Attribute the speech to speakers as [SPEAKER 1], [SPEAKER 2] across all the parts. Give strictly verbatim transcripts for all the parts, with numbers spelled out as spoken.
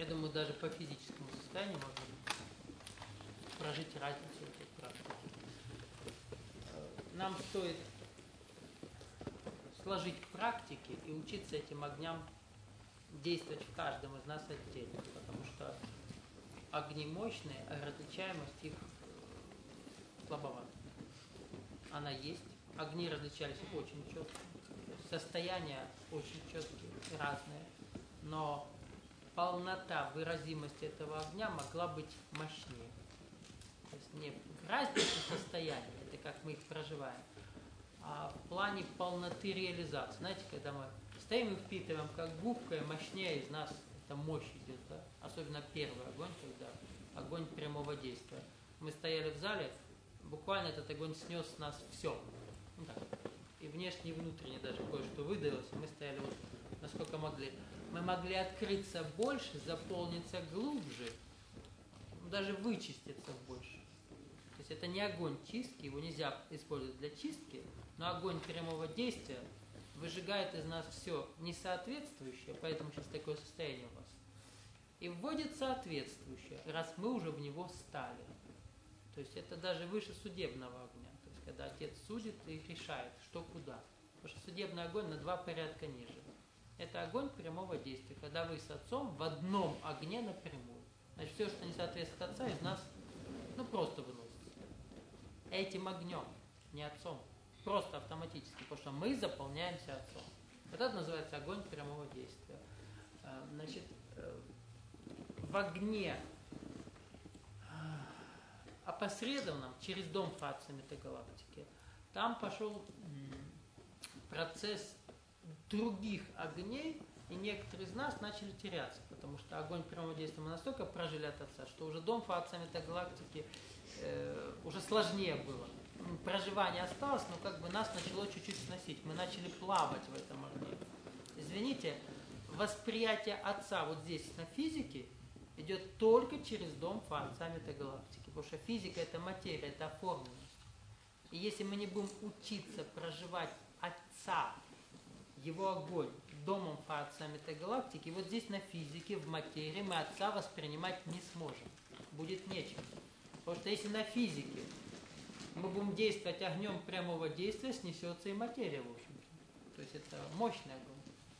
[SPEAKER 1] Я думаю, даже по физическому состоянию можно прожить разницу этих практик. Нам стоит сложить практики и учиться этим огням действовать в каждом из нас отдельно, потому что огни мощные, а различаемость их слабовата. Она есть. Огни различались очень четко. Состояния очень четкие, разные. Но полнота выразимости этого огня могла быть мощнее. То есть не в разнице состояния, это как мы их проживаем, а в плане полноты реализации. Знаете, когда мы стоим и впитываем, как губка, и мощнее из нас эта мощь идет, да? Особенно первый огонь, когда огонь прямого действия. Мы стояли в зале, буквально этот огонь снес с нас все. Ну, так. И внешне, и внутренне даже кое-что выдалось, и мы стояли вот насколько могли. Мы могли открыться больше, заполниться глубже, даже вычиститься больше. То есть это не огонь чистки, его нельзя использовать для чистки, но огонь прямого действия выжигает из нас все несоответствующее, поэтому сейчас такое состояние у вас, и вводит соответствующее, раз мы уже в него стали. То есть это даже выше судебного огня, то есть когда отец судит и решает, что куда. Потому что судебный огонь на два порядка ниже. Это огонь прямого действия, когда вы с отцом в одном огне напрямую. Значит, все, что не соответствует отца, из нас ну просто выносится. Этим огнем, не отцом. Просто автоматически, потому что мы заполняемся отцом. Вот это называется огонь прямого действия. Значит, в огне опосредованном через дом фации метагалактики, там пошел процесс других огней, и некоторые из нас начали теряться, потому что огонь прямого действия мы настолько прожили от отца, что уже дом фации метагалактики э, уже сложнее было. Проживание осталось, но как бы нас начало чуть-чуть сносить. Мы начали плавать в этом огне. Извините, восприятие отца вот здесь на физике идет только через дом фации метагалактики, потому что физика это материя, это оформленность. И если мы не будем учиться проживать отца, его огонь, домом фации метагалактики, вот здесь на физике, в материи мы отца воспринимать не сможем. Будет нечем. Потому что если на физике мы будем действовать огнем прямого действия, снесется и материя, в общем-то. То есть это мощный огонь.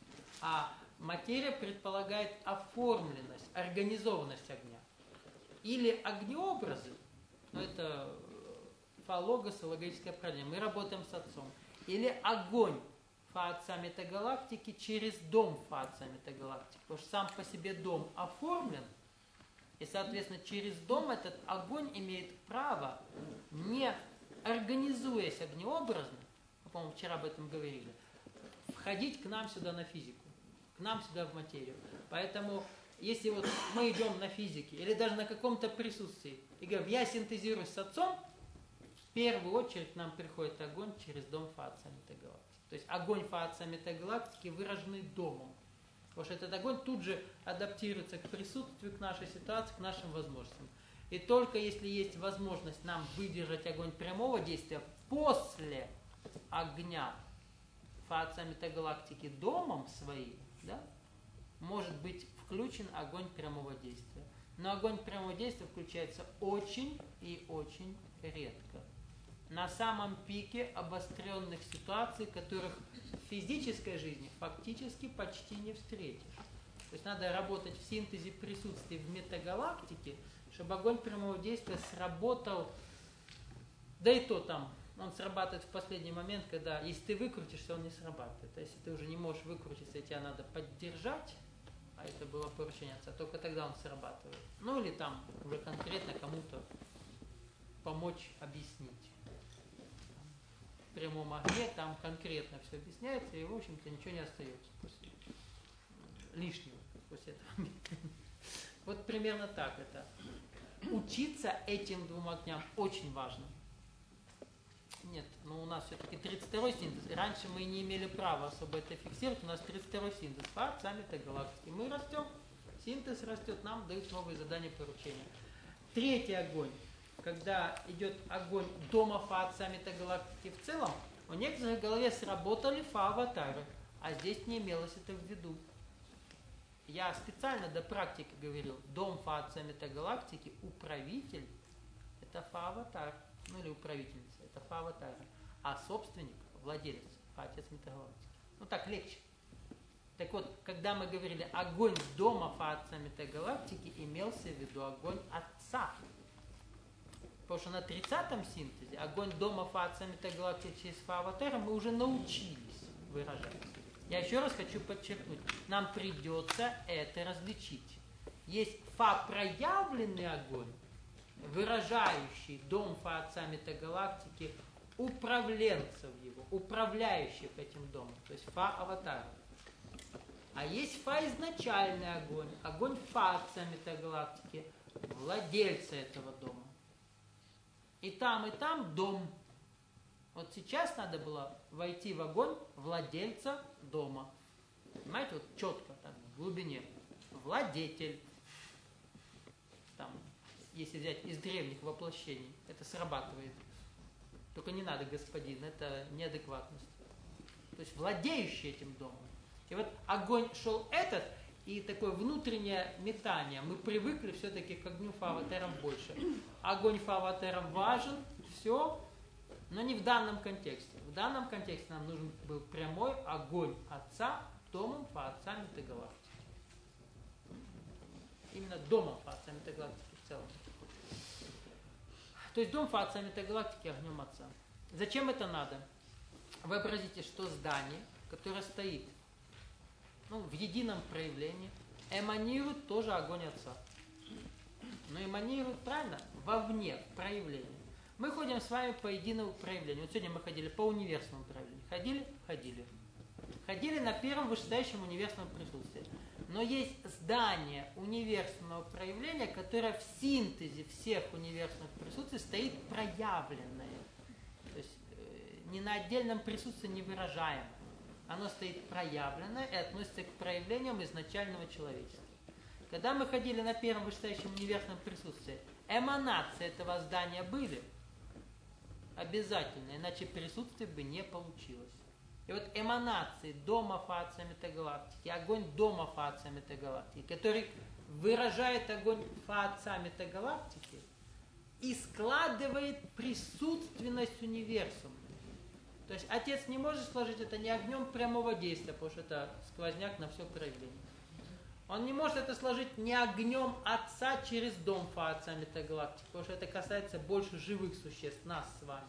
[SPEAKER 1] А материя предполагает оформленность, организованность огня. Или огнеобразы, но это фалогос-логическое определение, мы работаем с отцом. Или огонь фация метагалактики через дом фация метагалактики. Потому что сам по себе дом оформлен, и, соответственно, через дом этот огонь имеет право, не организуясь огнеобразно, мы, по-моему, вчера об этом говорили, входить к нам сюда на физику, к нам сюда в материю. Поэтому, если вот мы идем на физике, или даже на каком-то присутствии, и говорим, я синтезируюсь с отцом, в первую очередь к нам приходит огонь через дом фация метагалактики. То есть огонь фация метагалактики выраженный домом. Потому что этот огонь тут же адаптируется к присутствию, к нашей ситуации, к нашим возможностям. И только если есть возможность нам выдержать огонь прямого действия после огня фация метагалактики домом своим, да, может быть включен огонь прямого действия. Но огонь прямого действия включается очень и очень редко. На самом пике обостренных ситуаций, которых в физической жизни фактически почти не встретишь. То есть надо работать в синтезе присутствия в метагалактике, чтобы огонь прямого действия сработал, да и то там, он срабатывает в последний момент, когда, если ты выкрутишься, он не срабатывает. А если ты уже не можешь выкрутиться, и тебя надо поддержать, а это было поручение отца, только тогда он срабатывает. Ну или там уже конкретно кому-то помочь объяснить. В прямом огне там конкретно все объясняется, и в общем-то ничего не остается после лишнего после этого. Вот примерно так это. Учиться этим двум огням очень важно. Нет, но у нас все-таки тридцать второй синтез. И раньше мы не имели права особо это фиксировать. У нас тридцать второй синтез. Фация метагалактики. Мы растем, синтез растет, нам дают новые задания, поручения. Третий огонь. Когда идет огонь дома фация метагалактики в целом, у некоторых в голове сработали фа-аватары, а здесь не имелось это в виду. я специально до практики говорил, дом Фа Отца Метагалактики, управитель, это Фа Аватар, ну или управительница, это Фа Аватара, а собственник, владелец, Фа Отец Метагалактики. Ну так легче. Так вот, когда мы говорили огонь дома Фа Отца Метагалактики, имелся в виду огонь Отца. Потому что на тридцатом синтезе огонь дома Фа Отца Метагалактики через Фа Аватара мы уже научились выражать. Я еще раз хочу подчеркнуть, нам придется это различить. Есть Фа проявленный огонь, выражающий дом Фа Отца Метагалактики, управленцев его, управляющих этим домом, то есть Фа Аватара. А есть Фа изначальный огонь, огонь Фа Отца Метагалактики, владельца этого дома. И там, и там дом. Вот сейчас надо было войти в огонь владельца дома. Понимаете, вот четко, так, в глубине. Владетель. Там, если взять из древних воплощений, это срабатывает. Только не надо господин, это неадекватность. То есть владеющий этим домом. И вот огонь шел этот, и такое внутреннее метание. Мы привыкли все-таки к огню Фа Аватарам больше. Огонь Фа Аватарам важен, все, но не в данном контексте. В данном контексте нам нужен был прямой огонь Отца домом Фа Отца Метагалактики. Именно домом Фа Отца Метагалактики в целом. То есть дом Фа Отца Метагалактики огнем Отца. Зачем это надо? Вообразите, что здание, которое стоит, ну, в едином проявлении, эманирует тоже огонь Отца. Но эманирует, правильно, вовне, в проявлении. Мы ходим с вами по единому проявлению. Вот сегодня мы ходили по универсальному проявлению. Ходили? Ходили. Ходили на первом вышестоящем универсальном присутствии. Но есть здание универсального проявления, которое в синтезе всех универсальных присутствий стоит проявленное. То есть э, не на отдельном присутствии не выражаемое. Оно стоит проявленное и относится к проявлениям изначального человечества. Когда мы ходили на первом вышестоящем универсальном присутствии, эманации этого здания были обязательно, иначе присутствие бы не получилось. И вот эманации дома Фа Отца Метагалактики, огонь дома Фа Отца Метагалактики, который выражает огонь Фа Отца Метагалактики и складывает присутственность универсума. То есть Отец не может сложить это не огнем прямого действия, потому что это сквозняк на все проявление. Он не может это сложить не огнем Отца через дом Фа Отца Метагалактики, потому что это касается больше живых существ, нас с вами.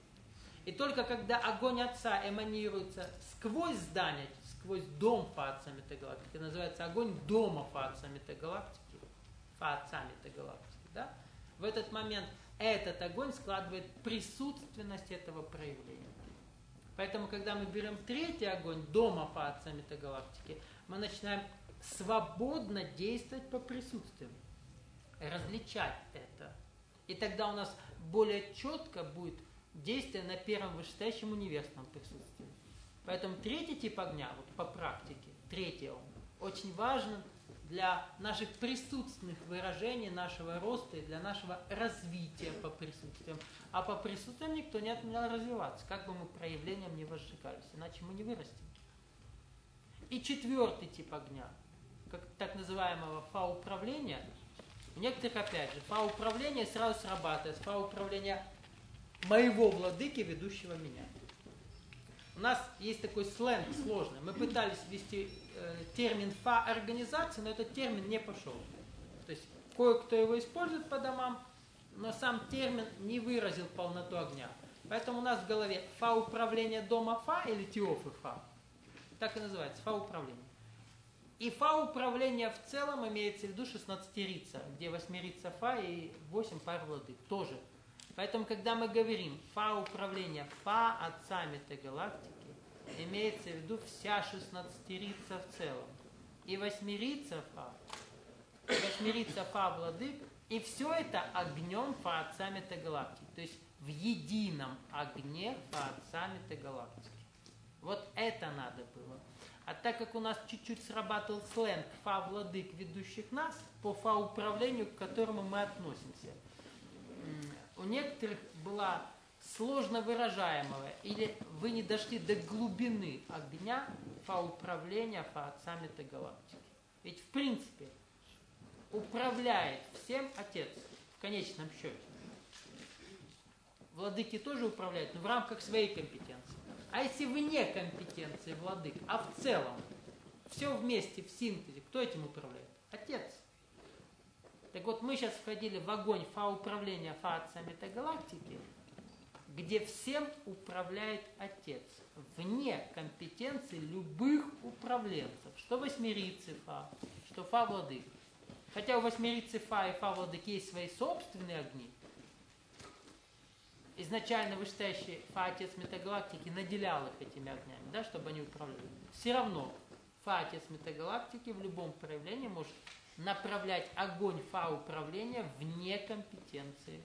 [SPEAKER 1] И только когда огонь Отца эманируется сквозь здание, сквозь дом Фа Отца Метагалактики, называется огонь дома Фа Отца Метагалактики, Фа Отца Метагалактики, да? В этот момент этот огонь складывает присутственность этого проявления. Поэтому, когда мы берем третий огонь дома Фа Отца Метагалактики, мы начинаем свободно действовать по присутствиям, различать это. И тогда у нас более четко будет действие на первом вышестоящем универсальном присутствии. Поэтому третий тип огня, вот по практике, третий он, очень важен для наших присутственных выражений, нашего роста и для нашего развития по присутствиям. А по присутствиям никто не отменял развиваться, как бы мы проявлением не возжигались, иначе мы не вырастем. И четвертый тип огня, как так называемого фа-управления, у некоторых, опять же, фа-управление сразу срабатывает, фа-управление моего владыки, ведущего меня. У нас есть такой сленг сложный. Мы пытались ввести э, термин фа-организации, но этот термин не пошел. То есть кое-кто его использует по домам, но сам термин не выразил полноту огня. Поэтому у нас в голове фа-управление дома фа или теофы фа. Так и называется, фа-управление. И фа-управление в целом имеется в виду шестнадцатерица, где восьмерица фа и восемь пар владык. Тоже. Поэтому, когда мы говорим фа-управление Фа Отца Метагалактики, имеется в виду вся шестнадцатерица в целом. И восьмерица Фа, и восьмерица Фа владык, и все это огнем Фа Отца Метагалактики. То есть в едином огне Фа Отца Метагалактики. Вот это надо было. А так как у нас чуть-чуть срабатывал сленг Фа владык, ведущих нас, по Фа-управлению, к которому мы относимся, у некоторых была сложно выражаемая, или вы не дошли до глубины огня Фа-управления Фа Отца Метагалактики. Ведь в принципе, управляет всем Отец в конечном счете. Владыки тоже управляют, но в рамках своей компетенции. А если вне компетенции владык, а в целом, все вместе, в синтезе, кто этим управляет? Отец. Так вот, мы сейчас входили в огонь фа-управления фа-отца метагалактики, где всем управляет Отец, вне компетенции любых управленцев, что восьмерицы фа, что фа-владык. Хотя у восьмерицы фа и фа-владык есть свои собственные огни, изначально вышестоящий фа-отец метагалактики наделял их этими огнями, да, чтобы они управляли. Все равно фа-отец метагалактики в любом проявлении может направлять огонь фа-управления вне компетенции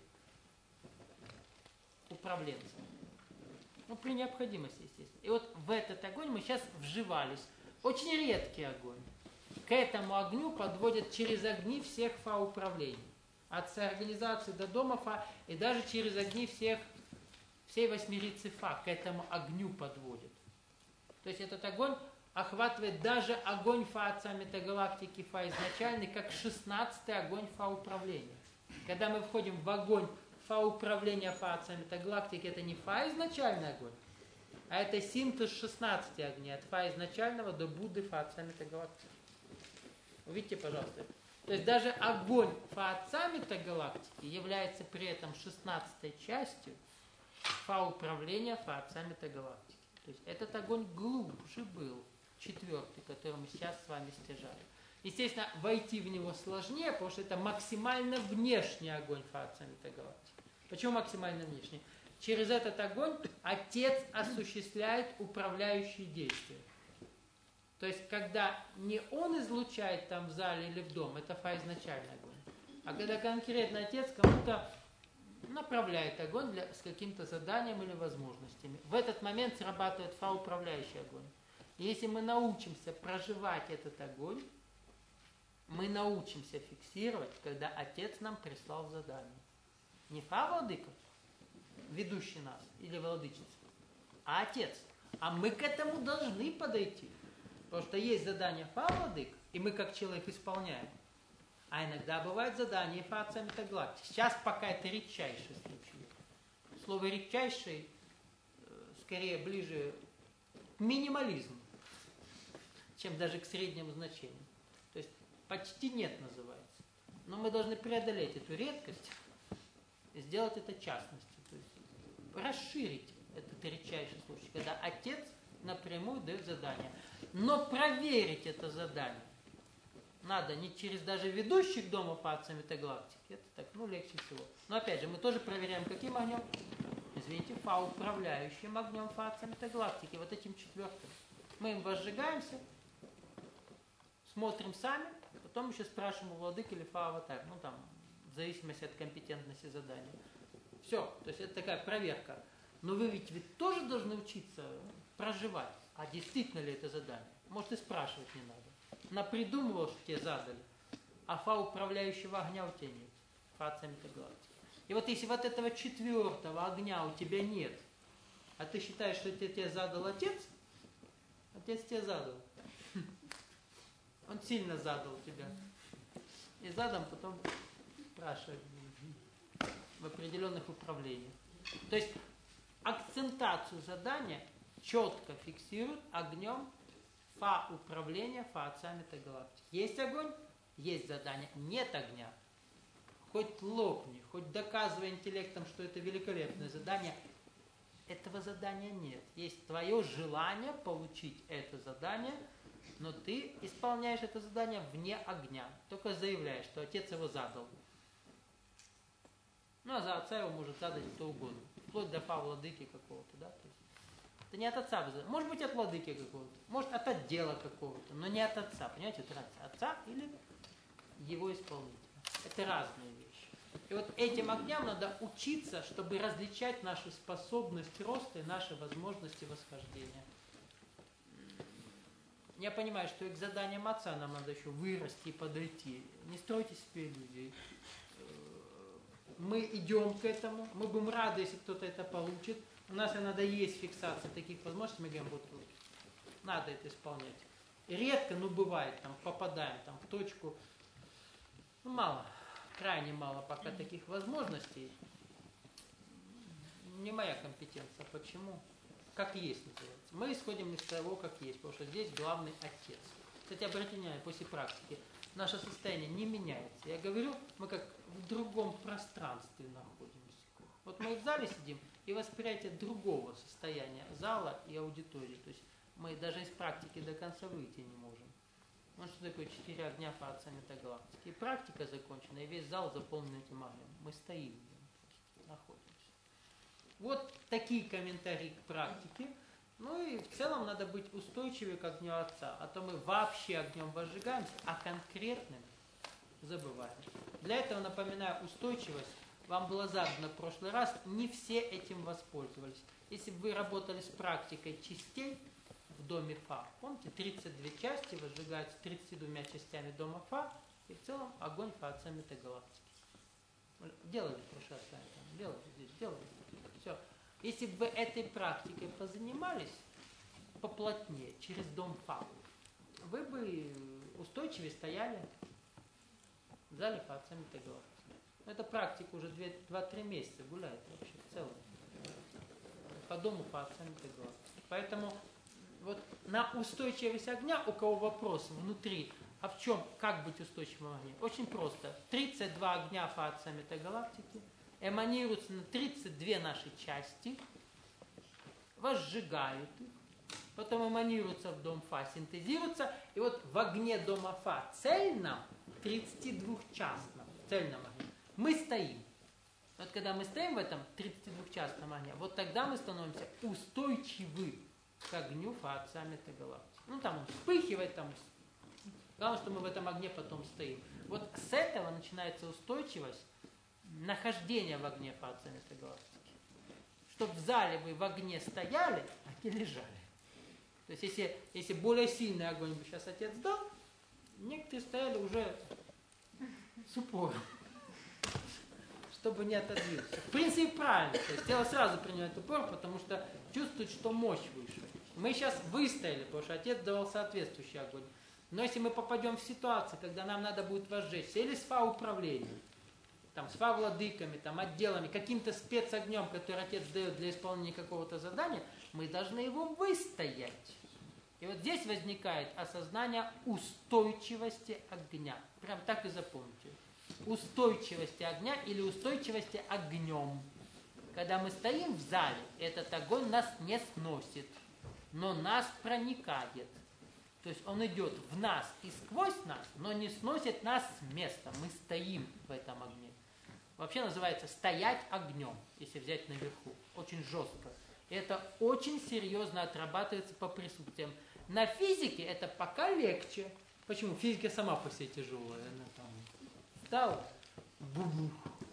[SPEAKER 1] управленца. Ну, при необходимости, естественно. И вот в этот огонь мы сейчас вживались. Очень редкий огонь. К этому огню подводят через огни всех фа-управлений. От организации до дома фа, и даже через огни всех, всей восьмерицы фа к этому огню подводят. То есть этот огонь охватывает даже огонь фа-отца метагалактики фа изначальный, как шестнадцатый огонь фа-управления. Когда мы входим в огонь фа-управления фа-отца метагалактики, это не фа изначальный огонь, а это синтез шестнадцати огней, от фа изначального до Будды фа-отца метагалактики. Увидите, пожалуйста. То есть даже огонь фа-отца метагалактики является при этом шестнадцатой частью фа-управления фа-отца метагалактики. То есть этот огонь глубже был, четвертый, который мы сейчас с вами стяжали. Естественно, войти в него сложнее, потому что это максимально внешний огонь фа-отца метагалактики. Почему максимально внешний? Через этот огонь Отец осуществляет управляющие действия. То есть, когда не он излучает там в зале или в дом, это фа изначальный огонь. А когда конкретно Отец кому-то направляет огонь для, с каким-то заданием или возможностями. В этот момент срабатывает фа управляющий огонь. И если мы научимся проживать этот огонь, мы научимся фиксировать, когда Отец нам прислал задание. Не фа-владыка, ведущий нас, или владычица, а Отец. А мы к этому должны подойти. Потому что есть задание фа-владык, и мы как человек исполняем. А иногда бывает задание фа-отца метагалактики. Сейчас пока это редчайший случай. Слово редчайший скорее ближе к минимализму, чем даже к среднему значению. То есть почти нет называется. Но мы должны преодолеть эту редкость и сделать это частностью. То есть расширить этот редчайший случай, когда Отец напрямую дает задание. Но проверить это задание надо не через даже ведущих дома фа-отца метагалактики. Это так, ну, легче всего. Но опять же, мы тоже проверяем, каким огнем? Извините, фа-управляющим огнем фа-отца метагалактики. Вот этим четвертым. Мы им возжигаемся, смотрим сами, потом еще спрашиваем у владык или фа-аватар. Ну, там, в зависимости от компетентности задания. Все. То есть это такая проверка. Но вы ведь, ведь тоже должны учиться проживать. А действительно ли это задание? Может, и спрашивать не надо. Напридумывал, что тебе задали, а фа-управляющего огня у тебя нет. Фа-отца метагалактики. И вот если вот этого четвертого огня у тебя нет, а ты считаешь, что тебе, тебе задал Отец, Отец тебе задал. Он сильно задал тебя. И задом потом спрашивает в определенных управлениях. То есть акцентацию задания четко фиксируют огнем фа-управления фа-отца метагалактики. Есть огонь, есть задание. Нет огня. Хоть лопни, хоть доказывай интеллектом, что это великолепное задание. Этого задания нет. Есть твое желание получить это задание, но ты исполняешь это задание вне огня. Только заявляешь, что Отец его задал. Ну, а за Отца его может задать кто угодно. Вплоть до фа-владыки какого-то, да? То есть это не от Отца. Может быть, от владыки какого-то. Может, от отдела какого-то. Но не от Отца. Понимаете? Это разница. Отца или его исполнителя. Это разные вещи. И вот этим огням надо учиться, чтобы различать нашу способность роста и наши возможности восхождения. Я понимаю, что и к заданиям Отца нам надо еще вырасти и подойти. Не стройте себе иллюзий. Мы идем к этому. Мы будем рады, если кто-то это получит. У нас иногда есть фиксация таких возможностей. Мы говорим, вот надо это исполнять. редко, ну бывает, там попадаем там, в точку. Ну, мало, крайне мало пока таких возможностей. Не моя компетенция. Почему? Как есть называется. Мы исходим из того, как есть, потому что здесь главный отец. Кстати, обратите внимание, после практики наше состояние не меняется. Я говорю, мы как в другом пространстве находимся. Вот мы в зале сидим, и восприятие другого состояния зала и аудитории. То есть мы даже из практики до конца выйти не можем. Ну что такое четыре огня фаца метагалактики? И практика закончена, и весь зал заполнен этим огнем. Мы стоим, находимся. Вот такие комментарии к практике. Ну и в целом надо быть устойчивее к огню Отца. А то мы вообще огнем возжигаемся, а конкретным забываем. Для этого, напоминаю, устойчивость. Вам было задано в прошлый раз, не все этим воспользовались. Если бы вы работали с практикой частей в доме Фа, помните, тридцать две части возжигаются тридцатью двумя частями дома Фа, и в целом огонь Фа Отца Метагалактики. Делали в прошлый раз, делали здесь, делали. Все. Если бы вы этой практикой позанимались поплотнее, через дом Фа, вы бы устойчивее стояли в зале Фа Отца Метагалактики. Эта практика уже два-три месяца гуляет вообще в целом. По дому Фа Отца Метагалактики. Поэтому вот на устойчивость огня, у кого вопрос внутри, а в чем, как быть устойчивым в огне? Очень просто. тридцать два огня Фа Отца Метагалактики эманируются на тридцать две наши части, возжигают их, потом эманируются в дом Фа, синтезируются, и вот в огне дома Фа цельном, тридцатидвухчастном, цельном огне, мы стоим. Вот когда мы стоим в этом тридцатидвухчастном огне, вот тогда мы становимся устойчивы к огню Фа Отца Метагалактики. Ну там он вспыхивает, там. Главное, что мы в этом огне потом стоим. Вот с этого начинается устойчивость нахождения в огне Фа Отца Метагалактики. Чтобы в зале вы в огне стояли, а не лежали. То есть если, если более сильный огонь бы сейчас отец дал, некоторые стояли уже с упором, чтобы не отодвинуться. В принципе, правильно. То есть тело сразу принимает упор, потому что чувствует, что мощь выше. Мы сейчас выстояли, потому что отец давал соответствующий огонь. Но если мы попадем в ситуацию, когда нам надо будет возжечься, или с фа-управлением, там, с фа-владыками, там, отделами, каким-то спецогнем, который отец дает для исполнения какого-то задания, мы должны его выстоять. И вот здесь возникает осознание устойчивости огня. Прям так и запомните. Устойчивости огня или устойчивости огнем. Когда мы стоим в зале, этот огонь нас не сносит, но нас проникает. То есть он идет в нас и сквозь нас, но не сносит нас с места. Мы стоим в этом огне. Вообще называется стоять огнем, если взять наверху. Очень жестко. И это очень серьезно отрабатывается по присутствиям. На физике это пока легче. Почему? Физика сама по себе тяжелая. Она там встала, бу-бух.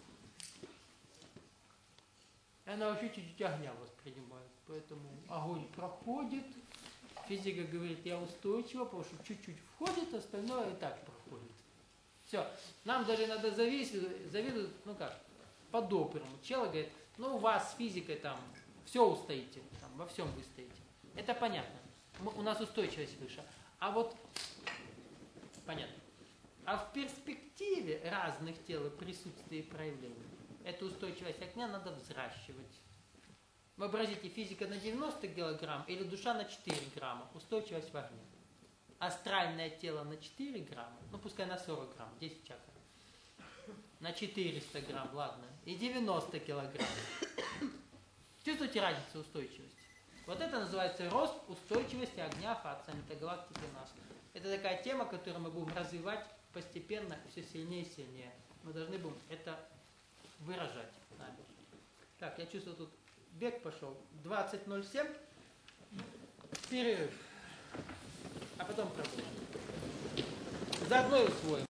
[SPEAKER 1] Она вообще чуть-чуть огня воспринимает. Поэтому огонь проходит. Физика говорит, я устойчива, потому что чуть-чуть входит, остальное и так проходит. Все. Нам даже иногда завидуют, завидуют, ну как, по-доброму. Человек говорит, ну у вас с физикой там все устоите, там, во всем вы стоите. Это понятно. Мы, у нас устойчивость выше. А вот, понятно. А в перспективе разных тел и присутствия и проявлений эту устойчивость огня надо взращивать. Вообразите, физика на девяносто килограмм или душа на четыре грамма, устойчивость в огне. Астральное тело на четыре грамма, ну пускай на сорок грамм, десять чакр. На четыреста грамм, ладно, и девяносто килограмм. Чувствуете разницу устойчивости? Вот это называется рост устойчивости огня Фа Отца Метагалактики у нас. Это такая тема, которую мы будем развивать постепенно, все сильнее и сильнее. Мы должны будем это выражать нами. Так, я чувствую, тут бег пошел. двадцать ноль семь. Перерыв. А потом продолжим. Заодно и усвоим.